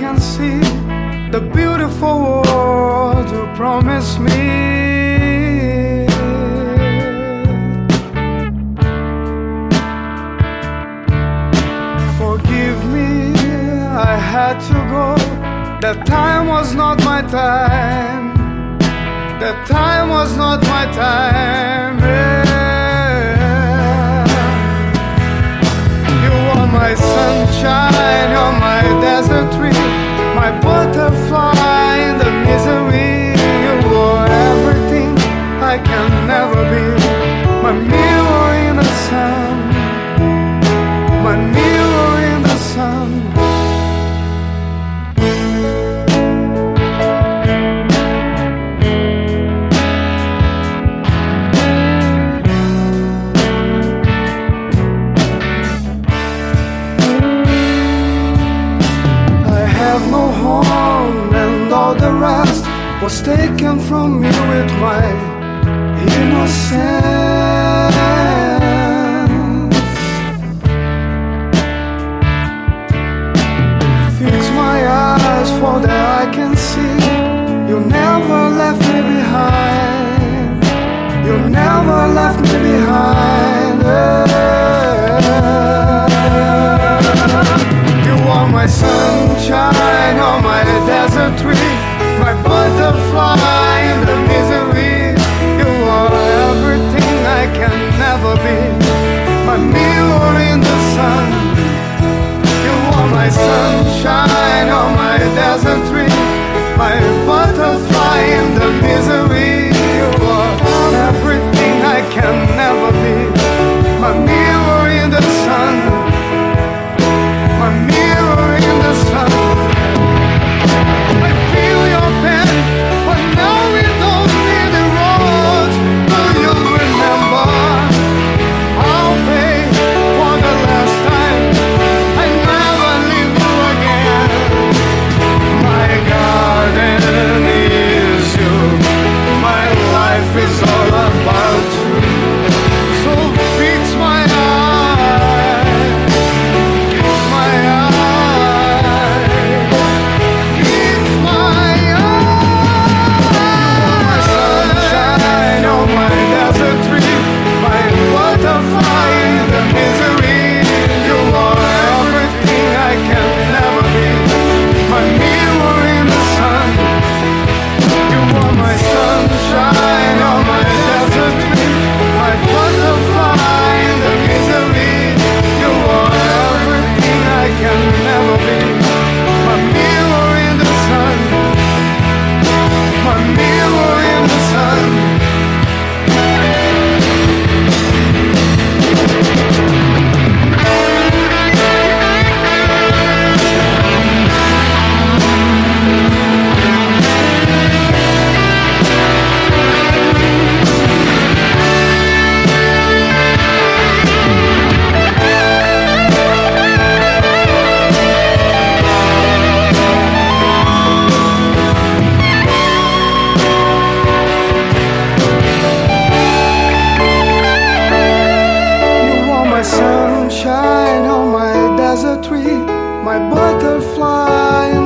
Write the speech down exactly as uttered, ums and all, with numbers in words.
can see the beautiful world you promised me. Forgive me, I had to go. That time was not my time. That time was not my time. Yeah. You are my sunshine, you're my desert tree, my butterfly in the misery. You are everything I can never be. My mirror in the sun, my mirror in the sun. No home and all the rest was taken from me with my innocence. Fix my eyes for that I can see. You never left me behind. You never left me behind. You are my sunshine, you're my desert tree, my butterfly in the misery. You are everything I can never be. My mirror in the sun. You are my sunshine, you're my desert tree, my butterfly in the misery. You are everything I can never be. My mirror in the sun. My mirror in the sun. I feel your pain, but now we don't need the roads. Do you remember? I'll pay for the last time. I never leave you again. My garden is you. My life is all about you. So fix my eyes. Fix my eyes. Fix my eyes. Sunshine on my desert tree, my butterfly in the misery. You are everything I can never be. My mirror in the sun. You are my sunshine on my desert tree, my butterfly in the misery. You are everything I can never be. My mirror in the sun. My mirror in the sun. You are my sunshine on my desert tree, my butterfly